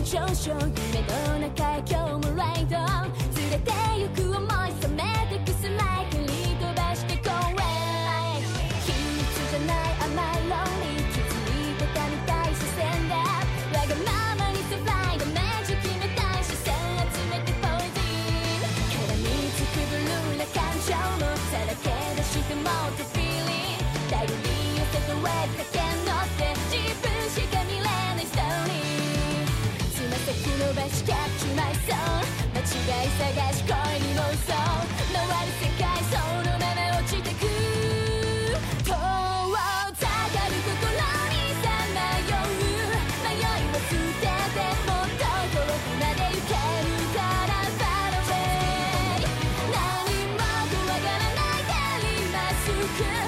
上昇夢の中へ今日もライド連れてゆく思い覚めてくスマイルに飛ばしてこう秘密じゃない甘いロンリー気づいてたみたい視線でわがままにサフライダメージ決めたい視線集めてポイズン絡みつくブルーな感情もさらけ出してもっとフィーリング頼り寄せたウェブだけ乗って自分しか見れないストーリーつま先伸ばしキャッチマイソール間違い探し恋に妄想回る世界そのまま落ちてく遠ざかる心にさまよう迷いを捨ててもっと遠くまで行けるからファローウェイ何も怖がらないでリマスク